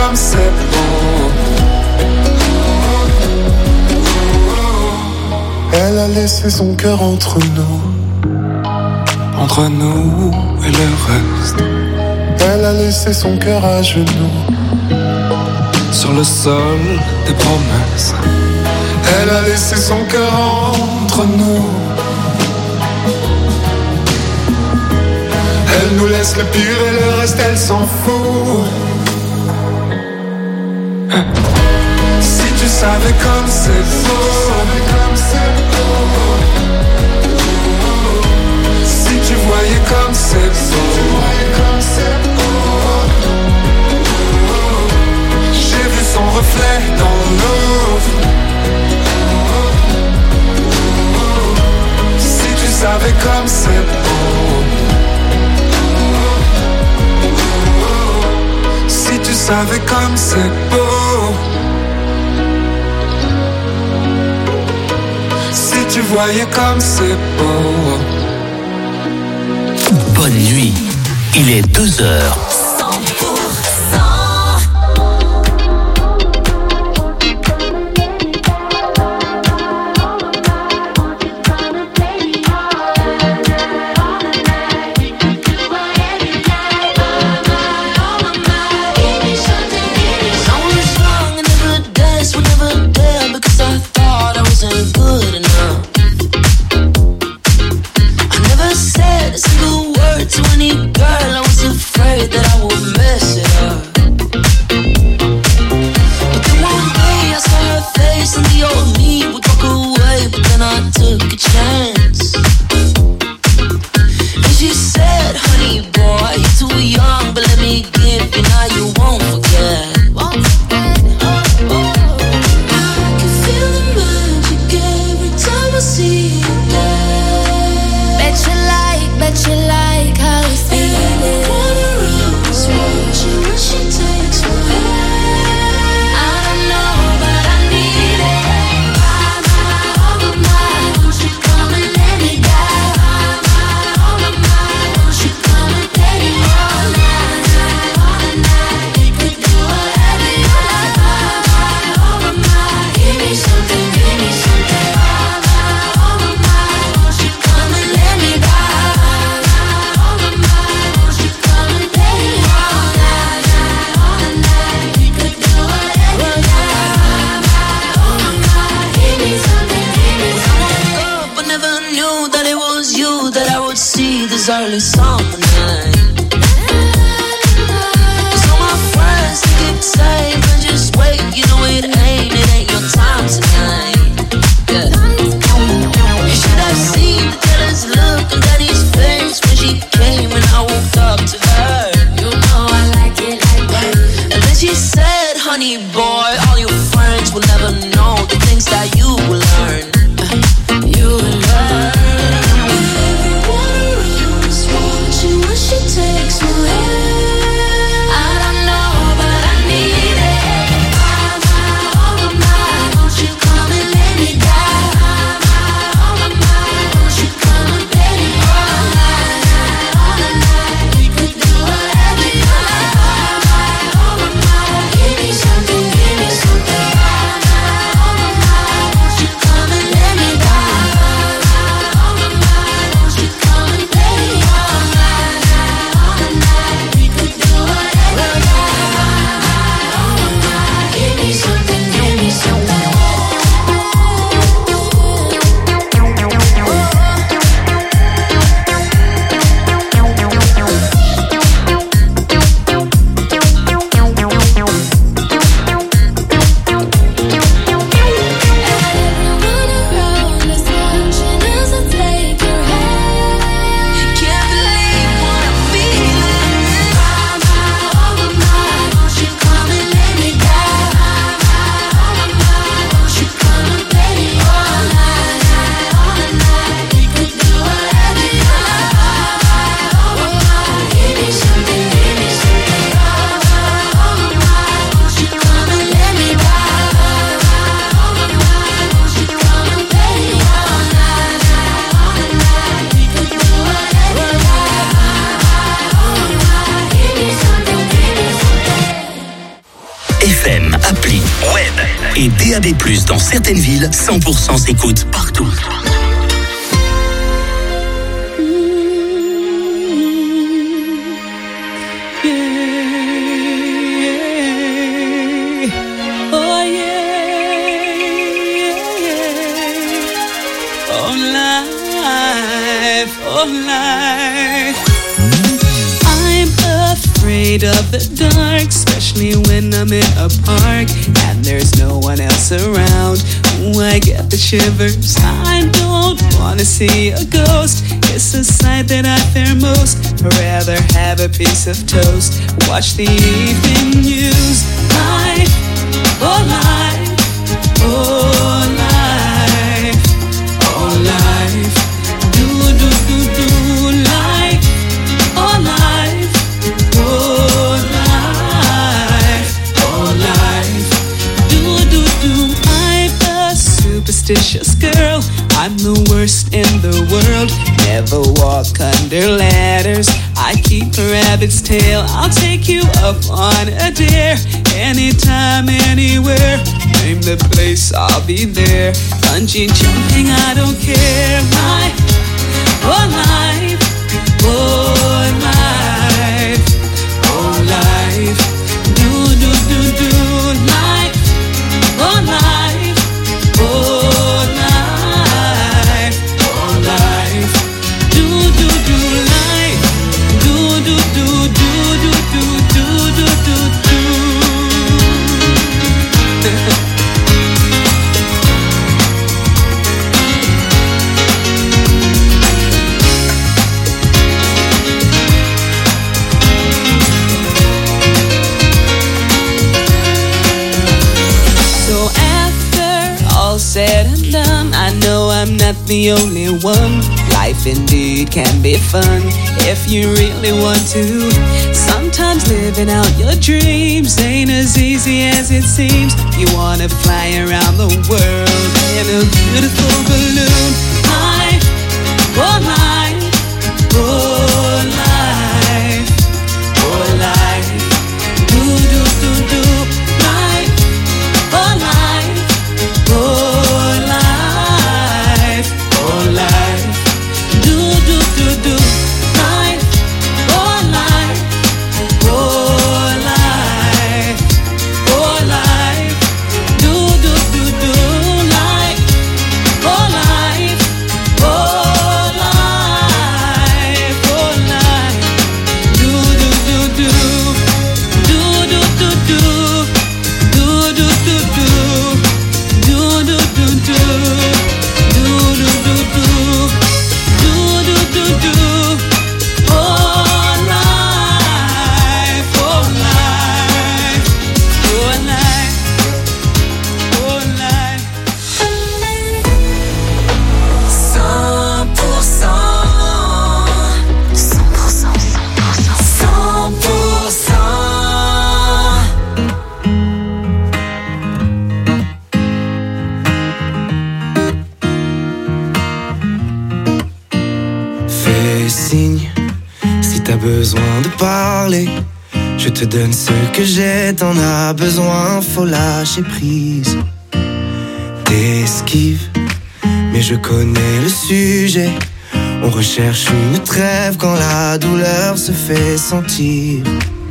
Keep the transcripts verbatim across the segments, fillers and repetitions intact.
comme c'est beau. Elle a laissé son cœur entre nous, entre nous et le reste. Elle a laissé son cœur à genoux, sur le sol des promesses. Elle a laissé son cœur entre nous. Elle nous laisse le pire et le reste elle s'en fout. Si tu savais comme c'est beau, si tu voyais comme c'est beau, j'ai vu son reflet dans l'eau. Si tu savais comme c'est beau, si tu savais comme c'est beau, si tu voyais comme c'est beau. Bonne nuit, il est deux heures. I don't know, but I need it. et D A B plus, dans certaines villes, cent pour cent s'écoute partout. Of the dark, especially when I'm in a park and there's no one else around. Ooh, I get the shivers. I don't wanna see a ghost. It's a sight that I fear most. I'd rather have a piece of toast. Watch the evening news. Life, oh life, oh life, oh life. Do do do do life, oh life, oh. Superstitious girl, I'm the worst in the world. Never walk under ladders. I keep a rabbit's tail. I'll take you up on a dare. Anytime, anywhere. Name the place, I'll be there. Bungee jumping, I don't care. My, oh life, oh life, oh life. Do, do, do, do, life, oh life, oh. Said and done, I know I'm not the only one. Life indeed can be fun if you really want to. Sometimes living out your dreams ain't as easy as it seems. You wanna fly around the world in a beautiful balloon. Life, oh life, oh life, oh life. Do do do do life, oh life, oh. Besoin de parler, je te donne ce que j'ai, t'en as besoin, faut lâcher prise. T'esquives, mais je connais le sujet. On recherche une trêve quand la douleur se fait sentir.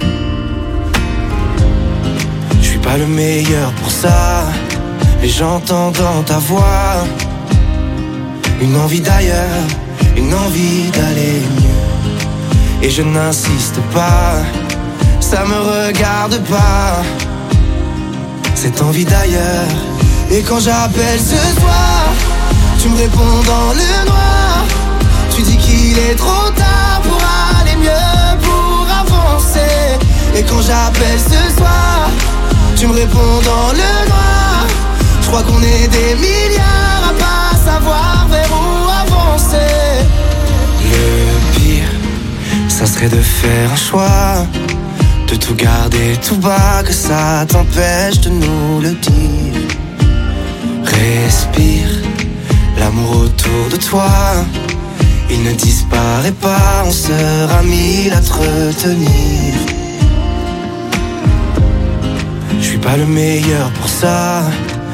Je suis pas le meilleur pour ça, mais j'entends dans ta voix une envie d'ailleurs, une envie d'aller mieux. Et je n'insiste pas, ça me regarde pas, cette envie d'ailleurs. Et quand j'appelle ce soir, tu me réponds dans le noir. Tu dis qu'il est trop tard pour aller mieux, pour avancer. Et quand j'appelle ce soir, tu me réponds dans le noir. Je crois qu'on est des milliards à pas savoir vers où avancer. Le pire, ça serait de faire un choix, de tout garder tout bas, que ça t'empêche de nous le dire. Respire, l'amour autour de toi, il ne disparaît pas, on sera mille à te retenir. Je suis pas le meilleur pour ça,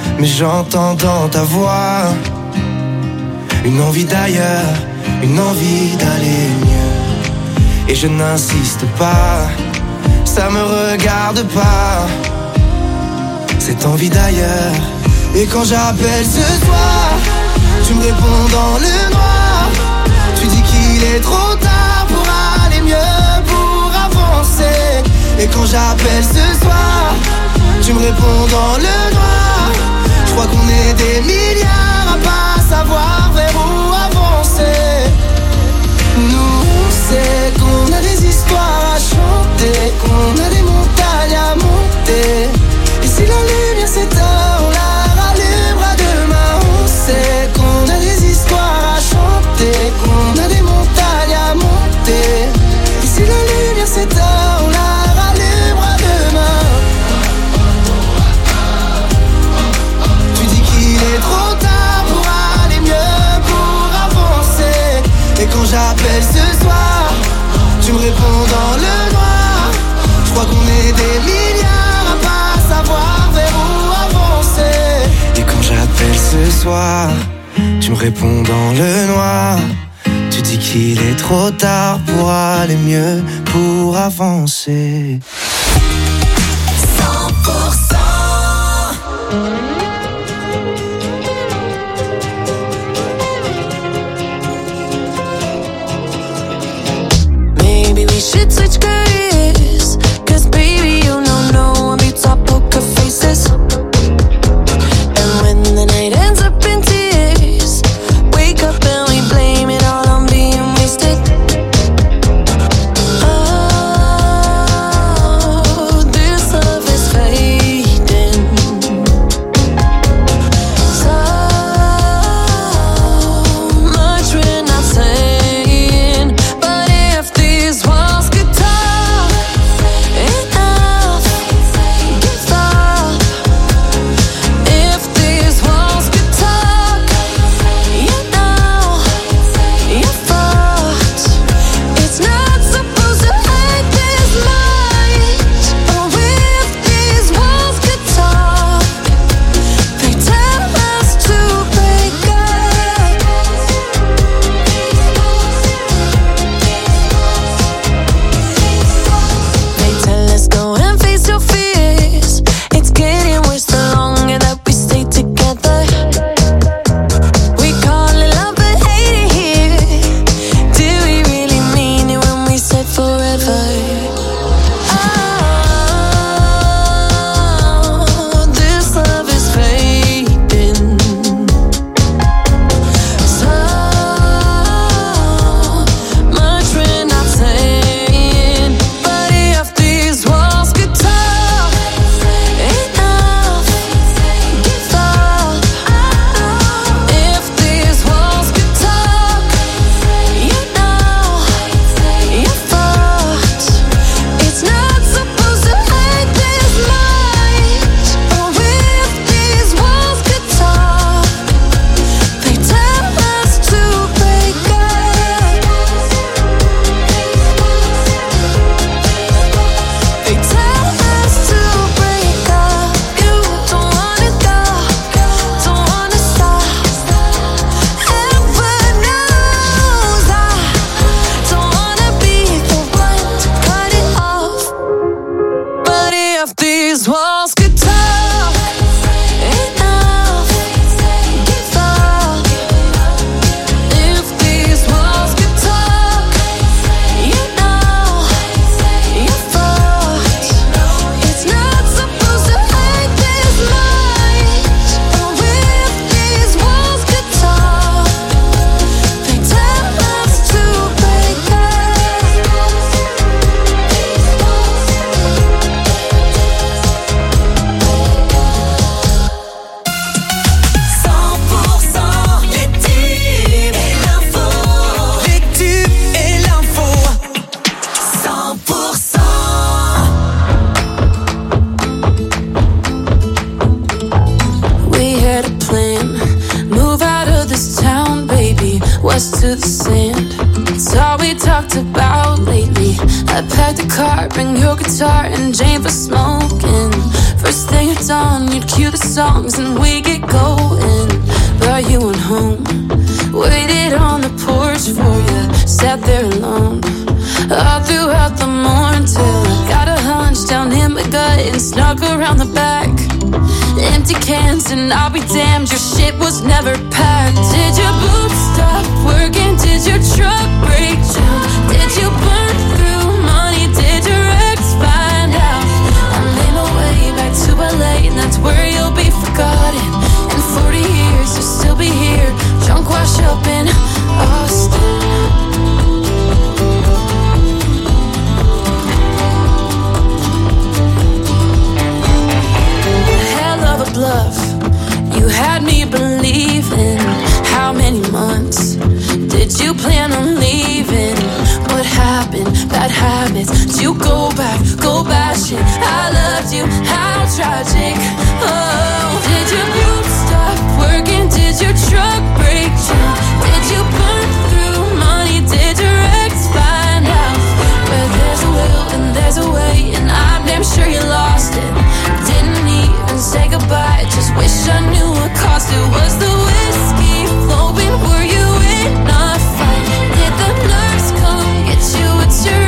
mais j'entends dans ta voix une envie d'ailleurs, une envie d'aller mieux. Et je n'insiste pas, ça me regarde pas, cette envie d'ailleurs. Et quand j'appelle ce soir, tu me réponds dans le noir. Tu dis qu'il est trop tard pour aller mieux, pour avancer. Et quand j'appelle ce soir, tu me réponds dans le noir. Je crois qu'on est des milliards à pas savoir vers où avancer. Nous on sait qu'on a des histoires à chanter, qu'on a des montagnes à monter. Et si la lumière s'éteint, on la rallumera demain. On sait qu'on a des histoires à chanter, qu'on a des montagnes à monter. Et si la lumière s'éteint, on la rallumera demain. Tu dis qu'il est trop tard pour aller mieux, pour avancer. Et quand j'appelle ce soir, tu me réponds dans le noir. Je crois qu'on est des milliards à pas savoir vers où avancer. Et quand j'appelle ce soir, tu me réponds dans le noir. Tu dis qu'il est trop tard pour aller mieux, pour avancer. cent pour cent Maybe we should switch careers, cause baby you know no one beats our poker faces. And when the night ends up in tears, wake up and we blame it all on being wasted. Oh, this love is fading. So much we're not saying, but if these walls could talk, enough, give up. If these walls could talk, you know, you're fucked. It's not supposed to hurt this much. Oh, if these walls could talk, they tell us to break up. They tell us go and face your fears. It's getting worse the longer that we stay together. We call it love but hate it here. Do we really mean it when we said forever? Oh, this love is fading. So much we're not saying, but if these walls could talk, enough, give up. If these walls could talk, you know, you're fucked. It's not supposed to hurt this much. Oh, if these walls could talk, they tell us to break up. They tell us to break up. You don't wanna go, don't wanna stop. Heaven knows I don't wanna be the one to cut it off. But if these walls could talk, enough, give up. If these walls could talk, you know, you're fucked. It's not supposed to hurt this much. Oh, if these walls could talk, they tell us to break up. cent pour cent les tubes et l'info. Les tubes et l'info. cent pour cent. We had a plan, move out of this town, baby, west to the sand. It's all we talked about lately. I packed a car, bring your guitar and Jane for smoking. First thing it's on, you'd cue the songs and we get going. Brought you on home, waited on the porch for you, sat there alone all throughout the morning till I got a hunch down in my gut and snuck around the back. Empty cans and I'll be damned, your shit was never packed. Did your boots stop working? Did your truck break down? Did you burn through money? Did your ex find out? I made my way back to L A and that's where you'll be forgotten. In forty years you'll still be here, drunk wash up in Austin. Bluff. You had me believing. How many months did you plan on leaving? What happened? Bad habits. Did you go back? Go bashing. I loved you. How tragic. Oh, did your boots stop working? Did your truck break down? Did you burn through money? Did your ex find out? Where there's a will and there's a way, and I'm damn sure you lost it. Didn't even say goodbye, just wish I knew what cost it. Was the whiskey flowing? Were you in a fight? Did the nurse come get you? It's your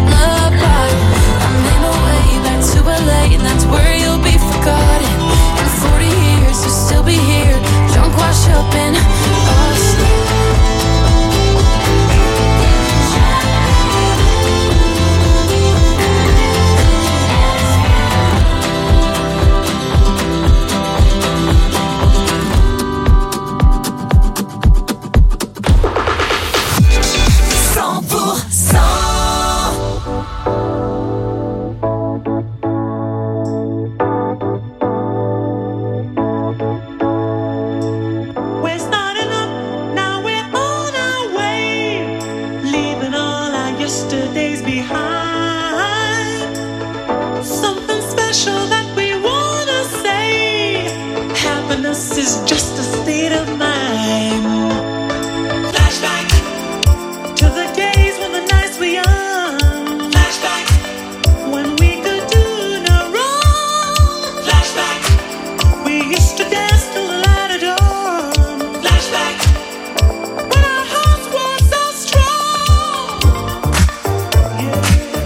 alibi. I made my way back to L A and that's where you'll be forgotten. In forty years you'll still be here, drunk wash up in Austin. Yeah.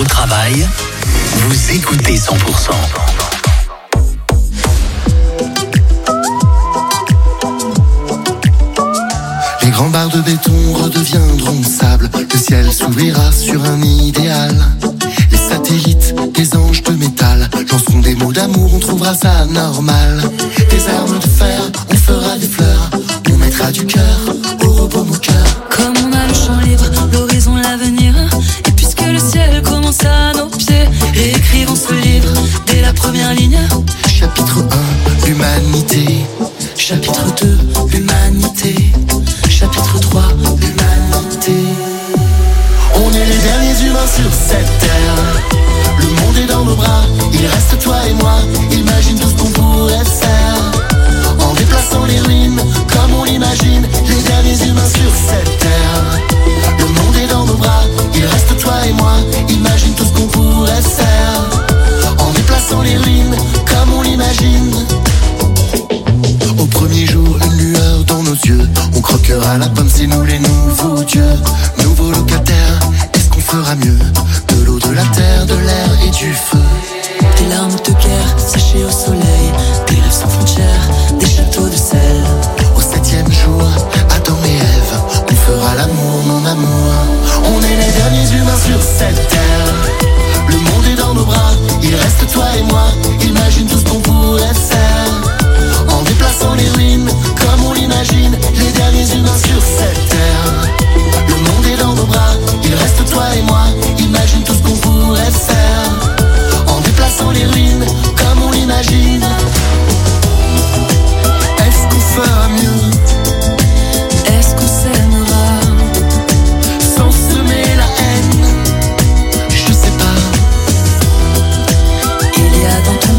au travail, vous écoutez cent pour cent. Les grands barres de béton redeviendront sable. Le ciel s'ouvrira sur un idéal. Les satellites, des anges de métal, lanceront des mots d'amour, on trouvera ça normal. Des armes de fer, on fera des fleurs, on mettra du cœur au repos mon cœur. Comme on a le champ libre, l'horizon, l'avenir. Et puisque le ciel commence à nos pieds, réécrivons ce livre dès la première ligne. Chapitre un, l'humanité. Chapitre deux, l'humanité. Chapitre trois, l'humanité. On est les derniers humains sur cette terre. Le monde est dans nos bras, il reste toi et moi. Imagine tout ce qu'on pourrait faire en déplaçant les ruines comme on l'imagine. Les derniers humains sur cette terre. Le monde est dans nos bras, il reste toi et moi. Imagine tout ce qu'on pourrait faire en déplaçant les ruines comme on l'imagine. Au premier jour, une lueur dans nos yeux. On croquera la pomme, c'est nous les nouveaux dieux. Nouveaux locataires, est-ce qu'on fera mieux? De l'eau, de la terre, de l'air et du feu. Des larmes de guerre séchées au soleil, des rêves sans frontières, des châteaux de sel. Au septième jour, Adam et Ève, on fera l'amour, mon amour. On est les derniers humains sur cette terre. Le monde est dans nos bras, il reste toi et moi. Imagine tout ce qu'on pourrait faire en déplaçant les ruines comme on l'imagine. Les derniers humains sur cette terre. Le monde est dans nos bras, il reste toi et moi. Imagine tout ce qu'on pourrait faire en déplaçant les ruines comme on l'imagine. Est-ce qu'on fera mieux? Est-ce qu'on s'aimera sans semer la haine? Je sais pas. Il y a dans ton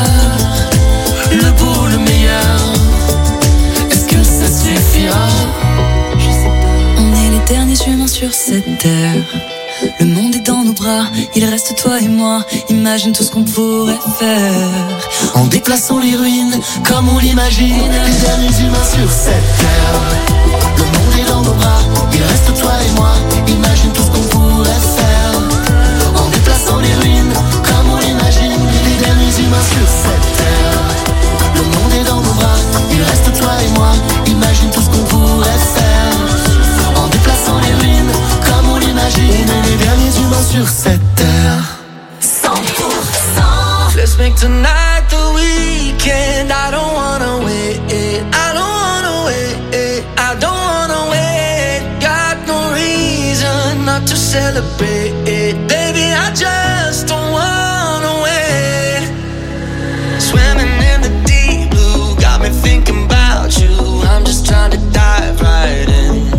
cœur le beau, le meilleur. Est-ce que ça suffira? Je sais pas. On est les derniers humains sur cette terre. Le monde est dans nos bras, il reste toi et moi. Imagine tout ce qu'on pourrait faire en déplaçant les ruines comme on l'imagine. Les derniers humains sur cette terre. Le monde est dans nos bras, il reste toi et moi. Imagine tout ce qu'on pourrait faire en déplaçant les ruines comme on l'imagine. Les derniers humains sur cette terre. Le monde est dans nos bras, il reste toi et moi. Imagine tout ce qu'on pourrait faire en déplaçant les ruines comme on l'imagine. On est les derniers humains sur cette terre. cent pour cent. Let's make tonight the weekend. I don't wanna wait. I don't wanna wait. I don't wanna wait. Got no reason not to celebrate. Baby, I just don't wanna wait. Swimming in the deep blue got me thinking about you. I'm just trying to dive right in.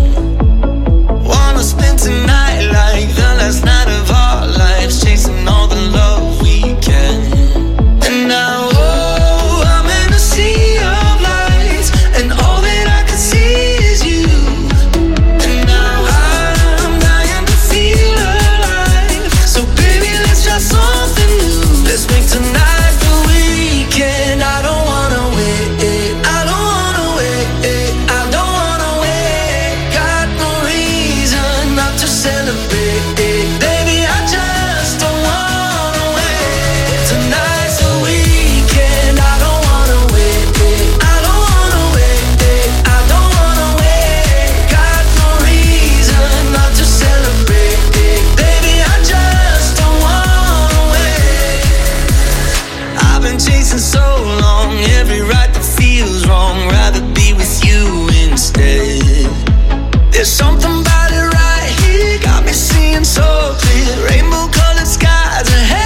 Wanna spend tonight like the last night of our lives, chasing all the love we can. And now, oh, I'm in a sea of lights, and all that I can see is you. And now I'm dying to feel alive. So baby, let's try something new. Let's make tonight the weekend. I don't wanna wait. I don't wanna wait. I don't wanna wait. Got no reason not to celebrate. Baby, I just don't wanna wait. Tonight's the weekend. I don't wanna wait. I don't wanna wait. I don't wanna wait. Got no reason not to celebrate. Baby, I just don't wanna wait. I've been chasing so long, every right that feels wrong. Rather be with you instead. There's something about it right here, got me seeing so clear. Rainbow colored skies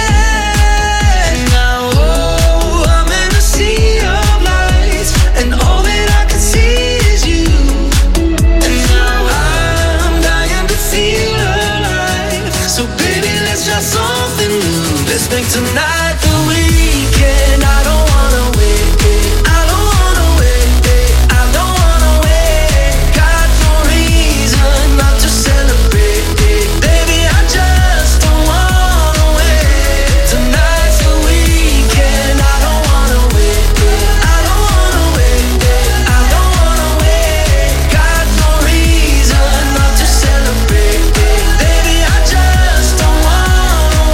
ahead. Now, oh, I'm in a sea of lights, and all that I can see is you. And now I'm dying to feel alive. So baby, let's try something new. Let's make tonight the weekend. I don't wanna wait. I don't wanna wait. I don't wanna wait. Got no reason not to celebrate. Baby, I just don't wanna wait. Tonight's the weekend. I don't wanna wait. I don't wanna wait. I don't wanna wait. Got no reason not to celebrate. Baby, I just don't wanna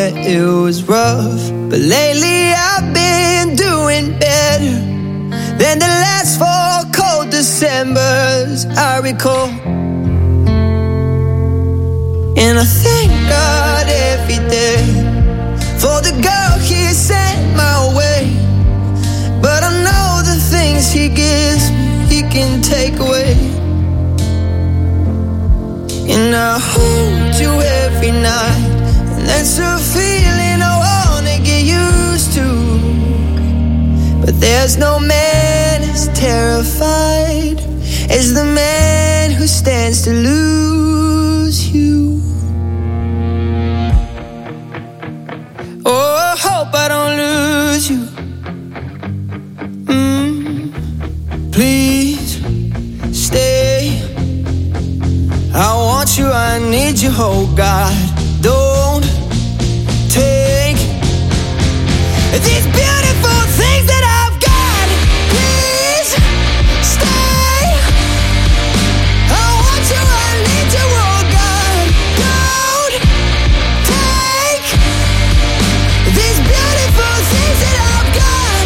yeah, it was rough, but lately I've been doing better than the last four cold Decembers I recall. And I thank God every day for the girl He sent my way. But I know the things He gives me, He can take away. And I hold you every night, and that's a feeling I wanna get used to. But there's no man as terrified as the man who stands to lose you. Oh, I hope I don't lose you. Mm, please stay. I want you, I need you, oh God. Don't take these beautiful things that I've got. Please stay. I want you, I need you, oh God. Don't take these beautiful things that I've got.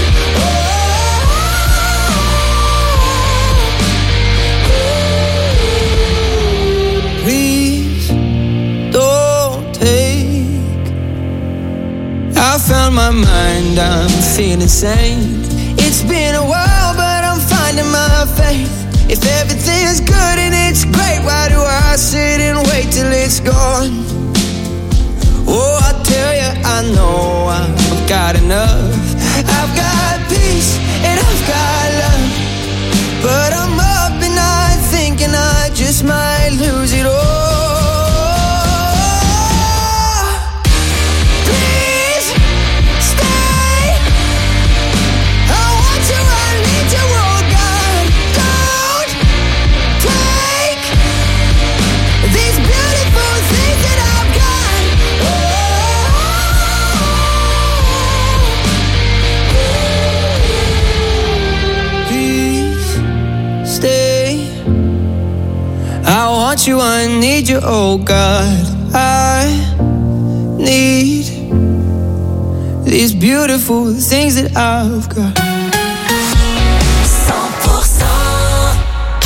Oh, please don't take. I found my mind, I'm feeling sane. It's been a while, but I'm finding my faith. If everything's good and it's great, why do I sit and wait till it's gone? Oh, I tell you, I know I've got enough. I've got peace and I've got love, but I'm up and I'm thinking I just might lose it all. Please stay. I want you, I need you, oh God. Don't take these beautiful things that I've got. Please stay. I want you, I need you, oh God. I need these beautiful things that I've got. cent pour cent.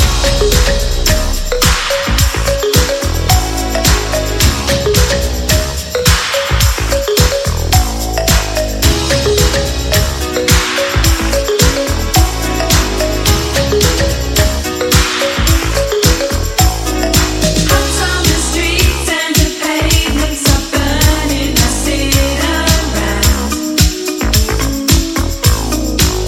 Out on the streets and the pavements are burning. I sit around.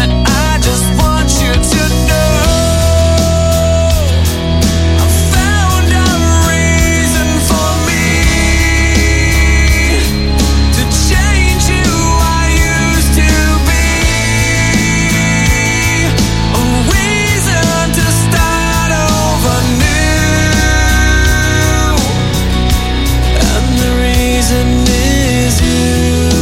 that I just want you to know. I found a reason for me to change who I used to be. A reason to start over new. And the reason is you.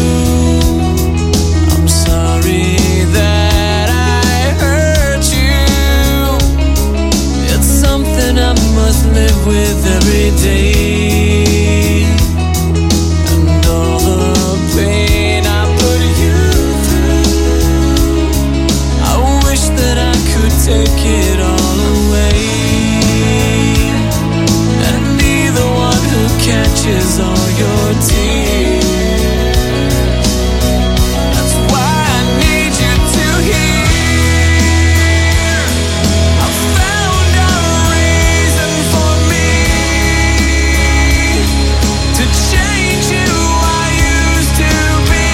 I'm sorry that I hurt you. It's something I must live with every day. And all the pain I put you through, I wish that I could take it all away and be the one who catches all your tears. That's why I need you to hear. I found a reason for me to change who I used to be.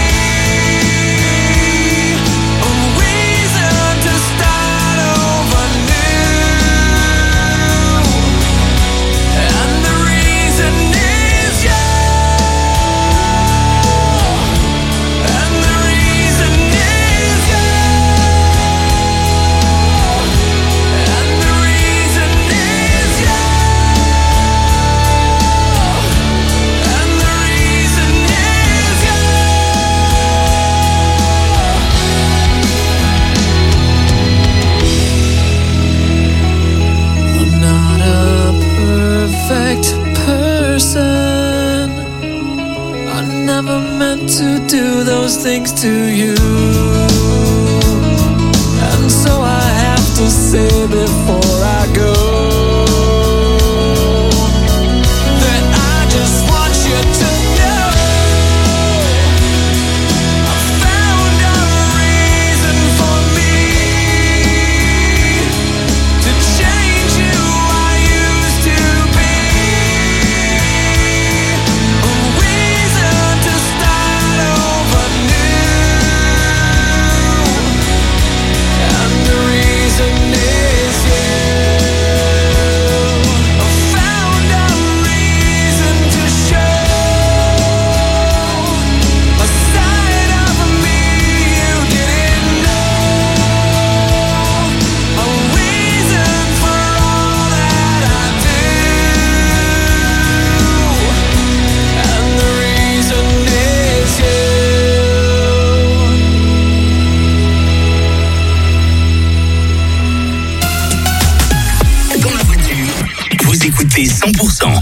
A reason to start over new. And the reason is you. And the reason is you. And the reason is you. And the reason is you. I'm not a perfect person. I never meant to do those things to you. And so I have to say before I go that I just want you to know I found a reason for me to change who I used to be. A reason to start over new. And the reason is you. I found a reason to show a side of me you didn't know. A reason for all that I do. And the reason is you. Dans la voiture, vous écoutez cent pour cent.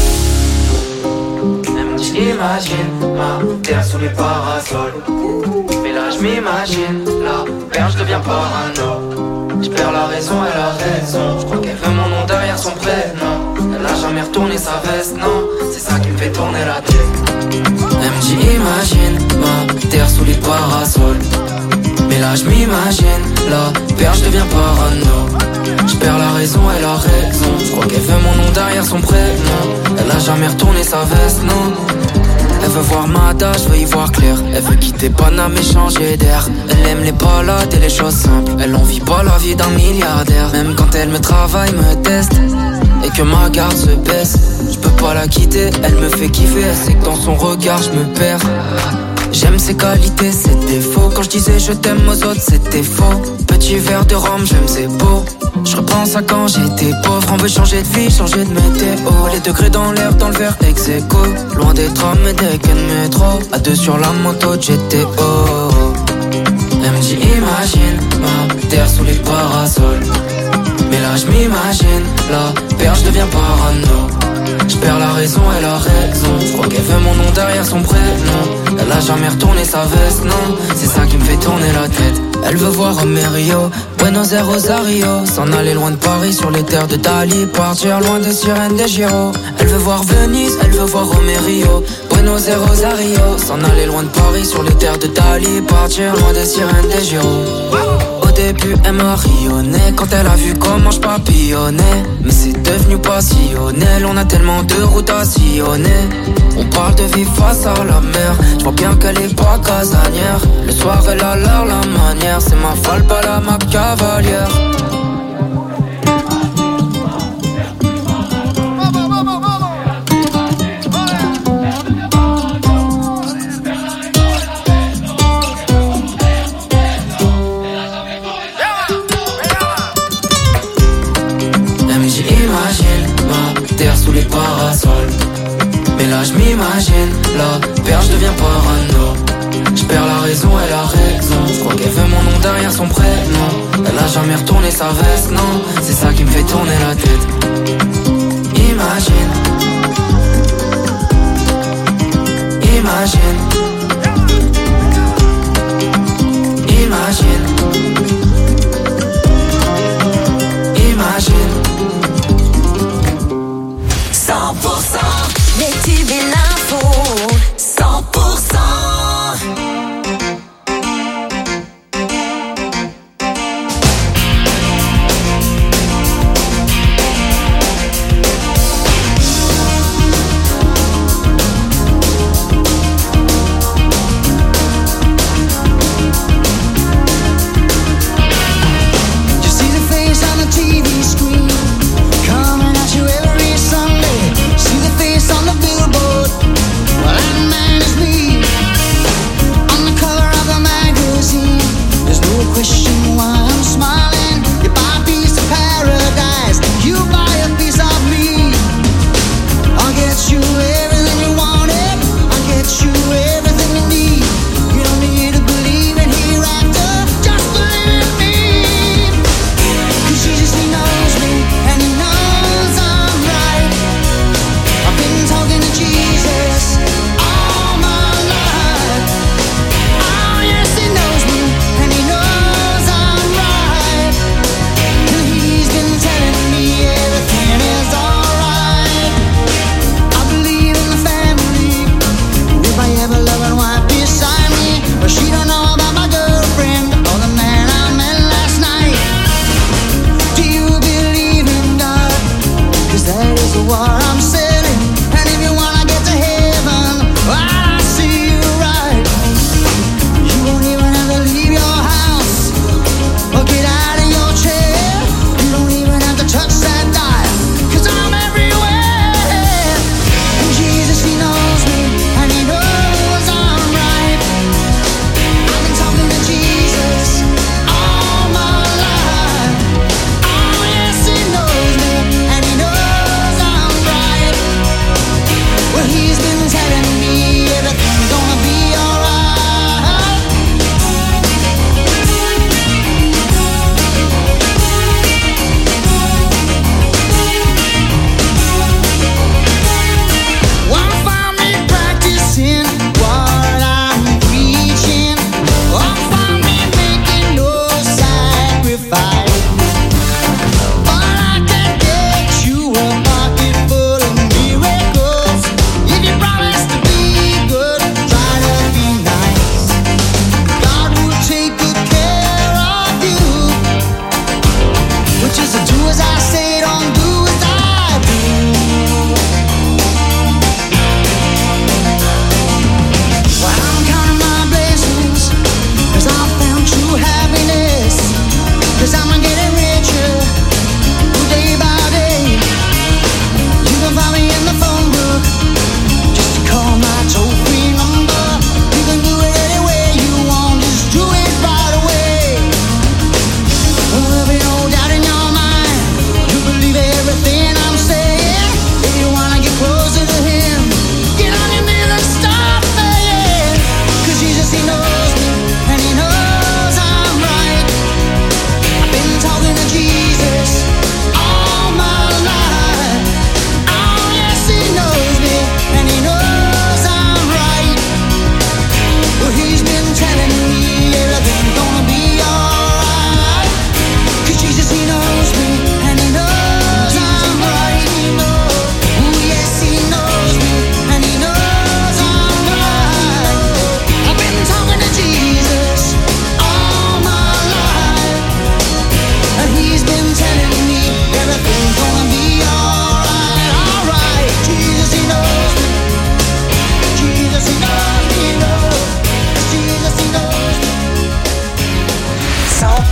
J'imagine ma terre sous les parasols. Mais là je m'imagine la perche devient parano. Je perds la raison, elle a raison. Je crois qu'elle veut mon nom derrière son prénom. Elle a jamais retourné sa veste, non. C'est ça qui me fait tourner la tête. Elle me dit imagine ma terre sous les parasols. Mais là je m'imagine la perche devient parano. Je perds la raison, elle a raison. Je crois qu'elle veut mon nom derrière son prénom. Elle a jamais retourné sa veste, non. Elle veut voir Mada, je veux y voir clair. Elle veut quitter Paname et changer d'air. Elle aime les balades et les choses simples. Elle en vit pas la vie d'un milliardaire. Même quand elle me travaille, me teste et que ma garde se baisse, je peux pas la quitter, elle me fait kiffer. Elle sait que dans son regard je me perds. J'aime ses qualités, ses défauts. Quand je disais je t'aime aux autres, c'était faux. Petit verre de rhum, j'aime ses beaux. Je repense à quand j'étais pauvre. On veut changer de vie, changer de météo. Les degrés dans l'air, dans le verre ex aequo. Loin des trams et des quais de métro. À deux sur la moto de G T O. Elle me dit imagine ma terre sous les parasols. Mais là je m'imagine la perche devient parano. Je perds la raison, elle a raison. Je crois qu'elle veut mon nom derrière son prénom. Elle a jamais retourné sa veste, non. C'est ça qui me fait tourner la tête. Elle veut voir Romerio, Buenos Aires, Rosario. S'en aller loin de Paris sur les terres de Dali. Partir loin des sirènes des Giro. Elle veut voir Venise, elle veut voir Romerio, Buenos Aires, Rosario. S'en aller loin de Paris sur les terres de Dali. Partir loin des sirènes des Giro. O D début, elle m'a rayonné quand elle a vu comment je papillonnais. Mais c'est devenu passionnel, on a tellement de routes à sillonner. On parle de vie face à la mer, je vois bien qu'elle est pas casanière. Le soir elle a l'air la manière, c'est ma folle, pas la ma cavalière. Sous les parasols. Mais là je m'imagine, la perche devient parano. Je perds la raison et la raison. Je crois qu'elle veut mon nom derrière son prénom. Elle a jamais retourné sa veste, non. C'est ça qui me fait tourner la tête. Imagine. Imagine. Imagine. Imagine. cent pour cent les tubes et l'info. Cent pour cent.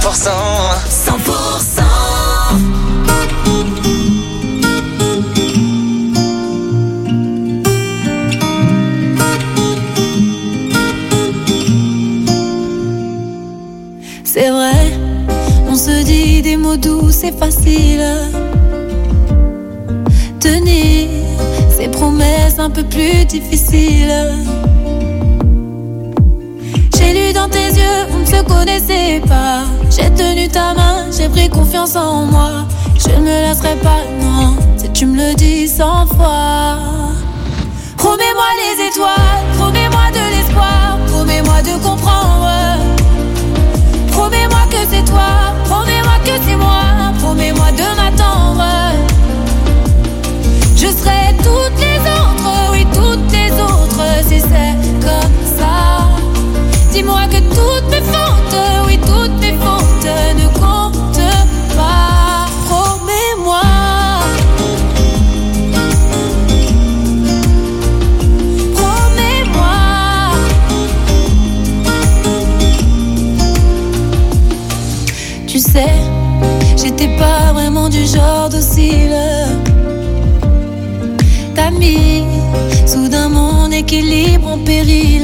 pour cent. cent pour cent. C'est vrai, on se dit des mots doux, c'est facile. Tenir ces promesses un peu plus difficiles. J'ai lu dans tes yeux, on ne se connaissait pas. J'ai tenu ta main, j'ai pris confiance en moi. Je ne me laisserai pas, non, si tu me le dis cent fois. Promets-moi les étoiles, promets-moi de l'espoir, promets-moi de comprendre. Promets-moi que c'est toi, promets-moi que c'est moi, promets-moi de m'attendre. Je serai toutes les autres, oui toutes les autres, si c'est comme ça. Dis-moi que toutes mes fautes, oui toutes mes fautes ne comptent pas. Promets-moi. Promets-moi. Tu sais, j'étais pas vraiment du genre docile. T'as mis soudain mon équilibre en péril.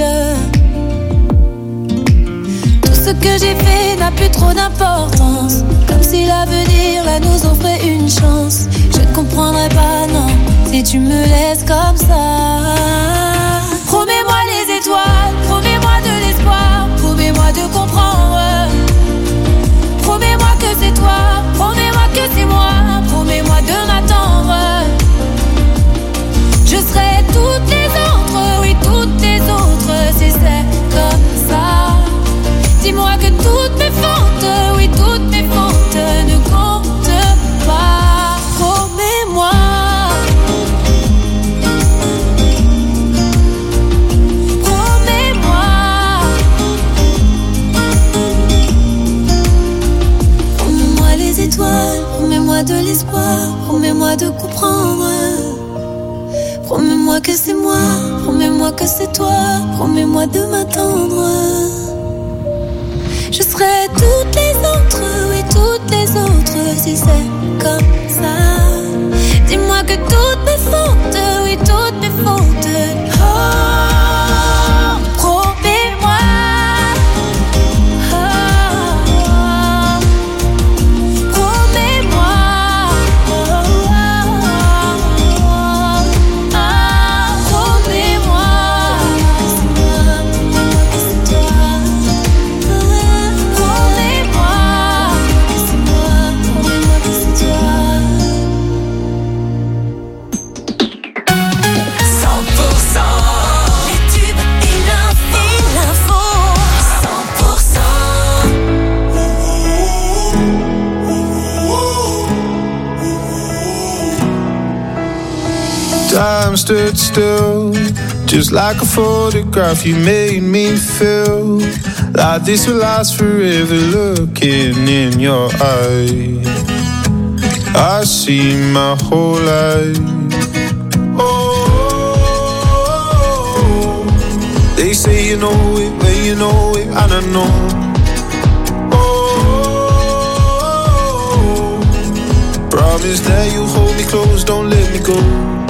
Tout ce que j'ai fait n'a plus trop d'importance. Comme si l'avenir là nous offrait une chance. Je ne comprendrais pas, non, si tu me laisses comme ça. Promets-moi les étoiles, promets-moi de l'espoir, promets-moi de comprendre. Promets-moi que c'est toi, promets-moi que c'est moi, promets-moi de m'attendre. Je serai toutes les autres, oui toutes les autres, si c'est comme ça. Dis-moi que toutes mes fautes, oui toutes mes fautes ne comptent pas. Promets-moi. Promets-moi. Promets-moi les étoiles, promets-moi de l'espoir, promets-moi de comprendre. Promets-moi que c'est moi, promets-moi que c'est toi, promets-moi de m'attendre. Je serai toutes les autres, oui toutes les autres, si c'est comme ça. Dis-moi que toutes mes fautes, oui toutes mes fautes. Oh, promets-moi. Oh, promets-moi. Time stood still, just like a photograph. You made me feel like this will last forever. Looking in your eyes, I see my whole life. Oh, they say you know it, but you know it, I don't know. Oh, promise that you hold me close, don't let me go.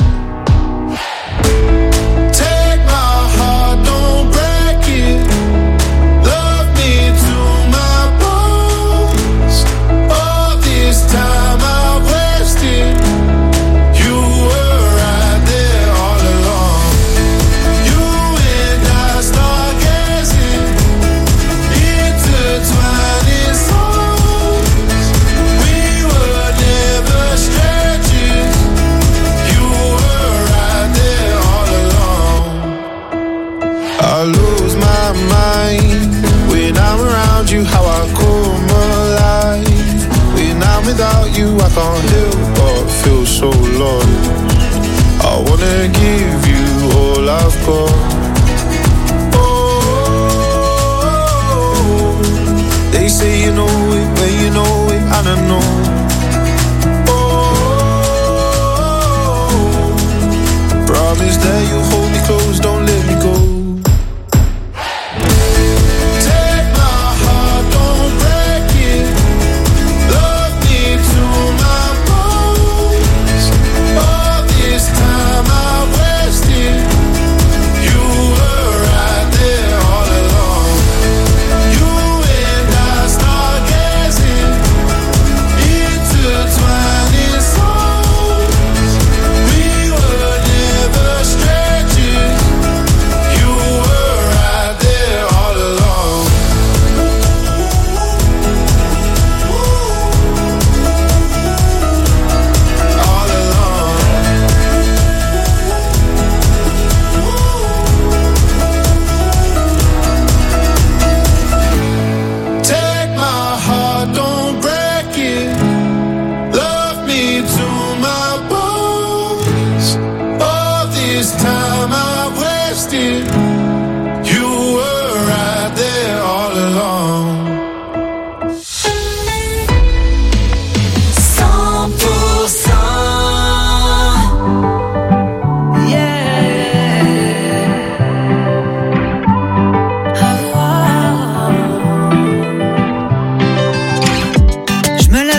How I come alive when I'm without you, I can't help but feel so lost. I wanna give you all I've got. Oh, they say you know it, but you know it, I don't know. Oh, promise that you hold me close, don't let me go. Take my heart, don't break it.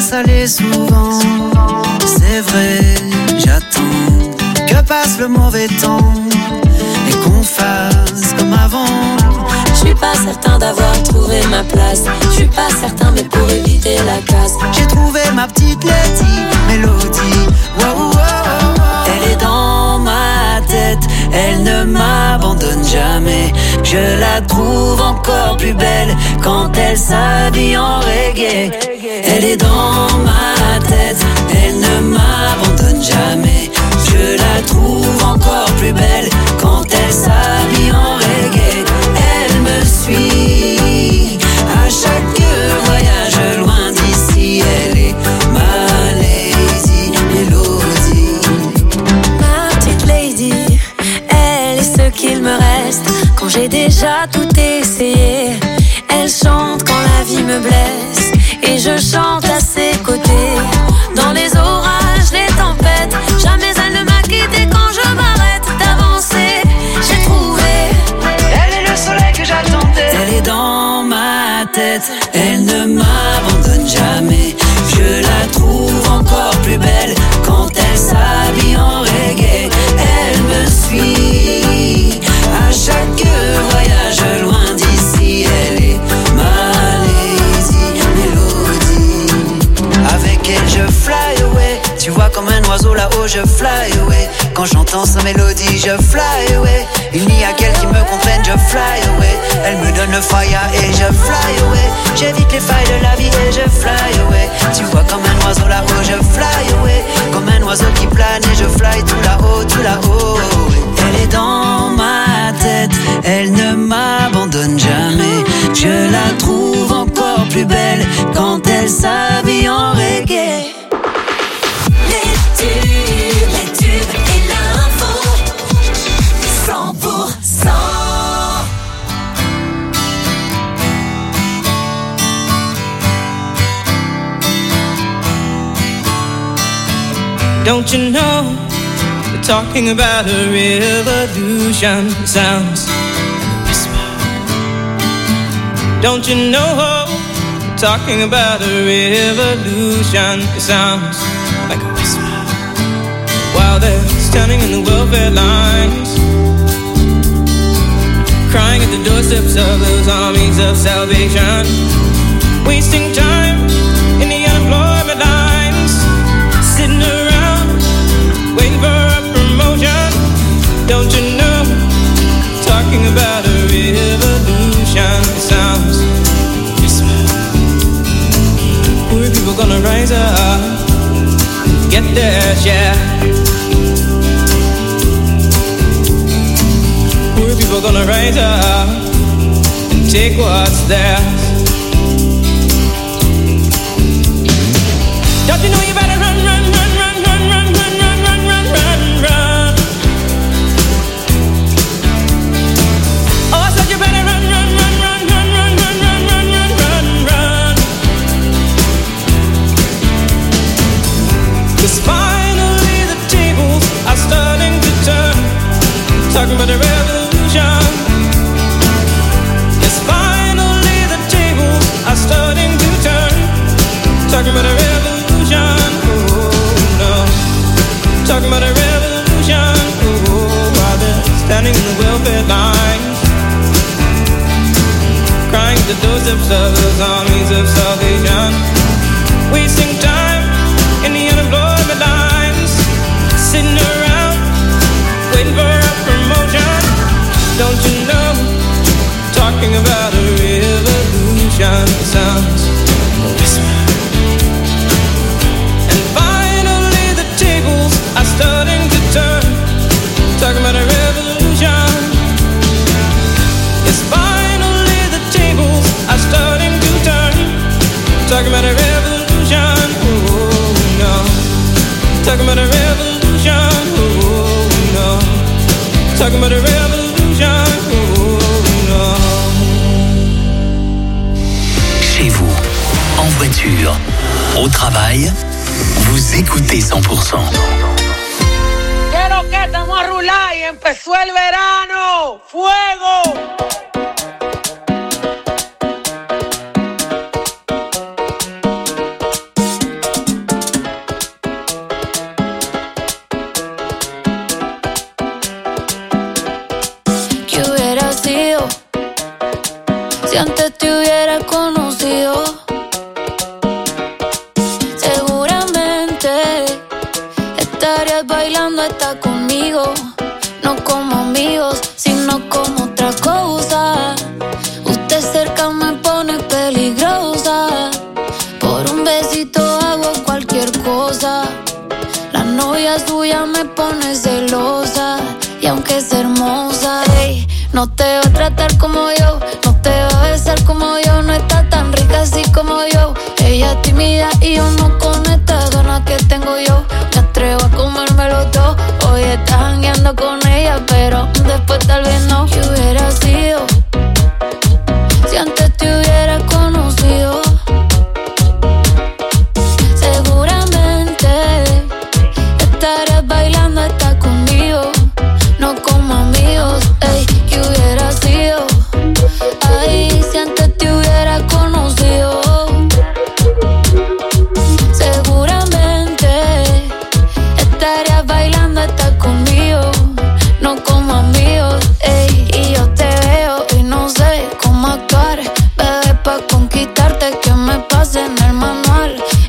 laisse aller souvent. C'est vrai, j'attends que passe le mauvais temps et qu'on fasse comme avant. Je suis pas certain d'avoir trouvé ma place. Je suis pas certain, mais pour éviter la casse, j'ai trouvé ma petite Lady Mélodie. Wow, wow, wow. Elle est dans ma tête, elle ne m'abandonne jamais. Je la trouve encore plus belle quand elle s'habille en reggae. Elle est dans ma tête, elle ne m'abandonne jamais. Je la trouve encore plus belle quand elle s'habille en reggae. Elle me suit à chaque voyage loin d'ici. Elle est ma Lady Mélodie. Ma petite Lady, elle est ce qu'il me reste quand j'ai déjà tout essayé. Elle chante quand la vie me blesse et je chante à ses côtés. Dans les orages, les tempêtes, jamais elle ne m'a quitté quand je m'arrête d'avancer. J'ai trouvé, elle est le soleil que j'attendais. Elle est dans ma tête, elle ne m'abandonne jamais. Je la trouve encore plus belle quand elle s'habille en reggae. Elle me suit à chaque voyage loin d'ici. Elle est ma Lady Mélodie. Avec elle je fly away. Tu vois comme un oiseau là-haut je fly away. Quand j'entends sa mélodie je fly away. Il n'y a qu'elle qui me comprenne, je fly away. Elle me donne le fire et je fly away. J'évite les failles de la vie et je fly away. Tu vois comme un oiseau là-haut je fly away. Comme un oiseau qui plane et je fly tout là-haut, tout là-haut. Elle est dans ma tête, elle ne m'abandonne jamais. Je la trouve encore plus belle quand elle s'habille en reggae. Les tubes, les tubes et l'info cent pour cent. Don't you know, they're talking about a revolution. It sounds like a whisper. Don't you know, they're talking about a revolution. It sounds like a whisper. While they're standing in the welfare lines, crying at the doorsteps of those armies of salvation, wasting time in the unemployment lines, sitting around waiting for a promotion. Don't you know, talking about a revolution. It sounds whisper. Poor people gonna rise up, get their share. Poor people gonna rise up and take what's theirs. Don't you know you better run, run, run, run, run, run, run, run, run, run, run, run. Oh, I said you better run, run, run, run, run, run, run, run, run, run, run, run. 'Cause finally the tables are starting to turn. Talking about a revolution. Yes, finally the tables are starting to turn. Talking about a revolution. Oh no. Talking about a revolution. Oh, while they're standing in the welfare lines, crying at the doorsteps of those armies of salvation, wasting time in the unemployment lines, sitting around waiting for a promotion. Don't you know, talking about a revolution. It sounds like a whisper. And finally the tables are starting to turn. Talking about a revolution. Yes, finally the tables are starting to turn. Talking about a revolution. Oh no. Talking about a revolution. Oh no. Talking about a revolution. Oh no. Chez vous, en voiture, au travail, vous écoutez cent pour cent. Quiero que estamos a rular y empezó el verano. ¡Fuego! Si antes te hubiera conocido, seguramente estarías bailando hasta conmigo. No como amigos, sino como otra cosa. Usted cerca me pone peligrosa. Por un besito hago cualquier cosa. La novia suya me pone celosa. Y aunque es hermosa, hey, no te va a tratar como yo, no te va a besar como yo, no está tan rica así como yo. Ella es tímida y yo no con estas ganas que tengo yo. Me atrevo a comérmelo todo. Hoy estás jangueando con ella, pero después tal vez no. ¿Qué hubiera sido si antes te hubiera conocido? Seguramente estarías bailando hasta conmigo. No como amigos, ey, ¿qué hubiera sido? Ay, si antes te hubiera conocido. Seguramente estarías bailando hasta conmigo. No como amigos, ey, y yo te veo y no sé cómo actuar. Bebé, pa' conquistarte que me pase en el manual.